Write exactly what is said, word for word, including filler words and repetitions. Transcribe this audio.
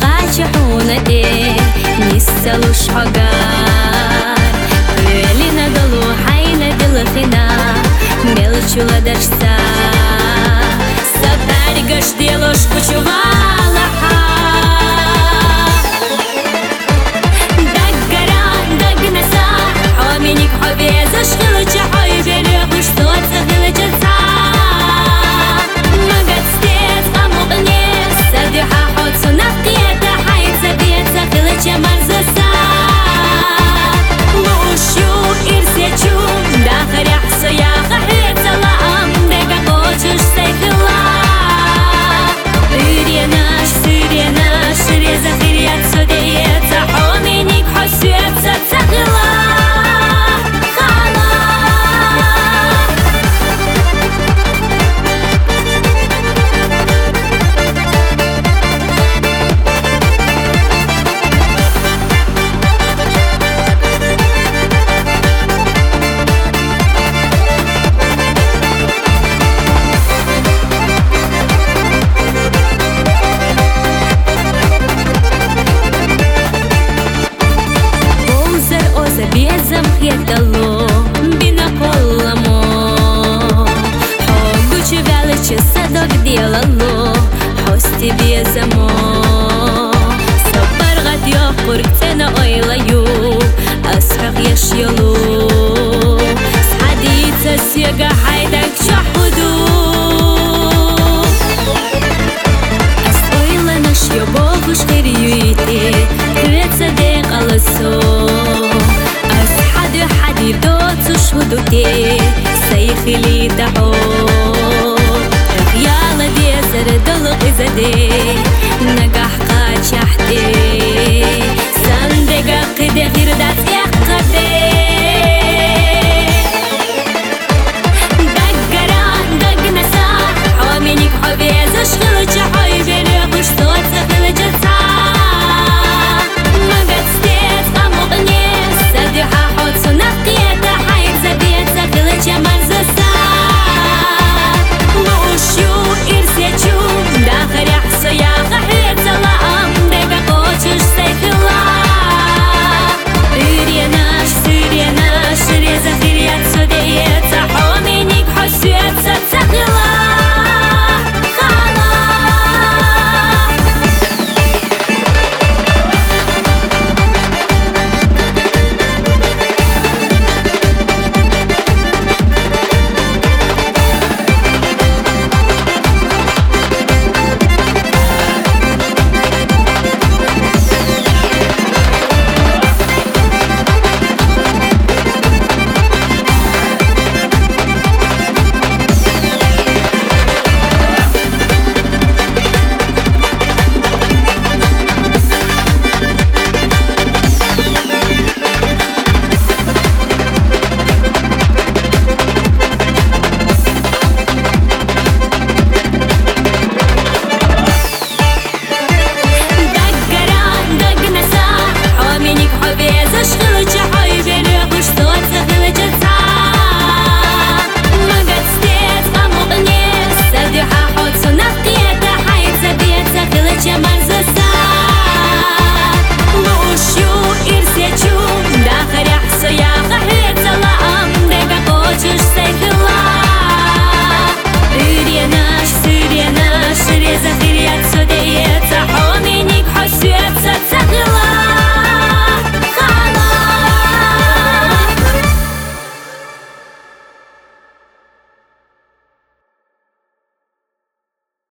قاچحونته نسلوش حجار لنا ضلو حين دلخنا ملچula درسا سبارگش دلوش کچوالا دگران دگنسا حامینیک حویزش خلچ حوی بلیقش صوت خلچ سا مگد ستیت قمقنیس سدیحا حوت سنقیت حید سبیت خلچ مرزسا لوشو ارسیچو داخل احسو یا قحیت سلام دگا قوچش سیخلا اریناش سریناش ریزا خیریت سودیت حامینیک حسیت ستسخلا Безом хетало, бина поламо Хогучу величе садок делало, хости безамо Сапаргат йохур кцена ойлаю, асхак еш йолу Схадица сега хайдак чахуду Ас ойланаш йобогуш хирюйте, квеца де қаласо دوت شهودتي سيخلي دعو يالا دي زرد الغزدي نجح قاچحتي سندقا قدي غير دات يقدي دقران دقنسا حوامينيك حبيز اشغل جحاي بلي قشطوت سخل جتسا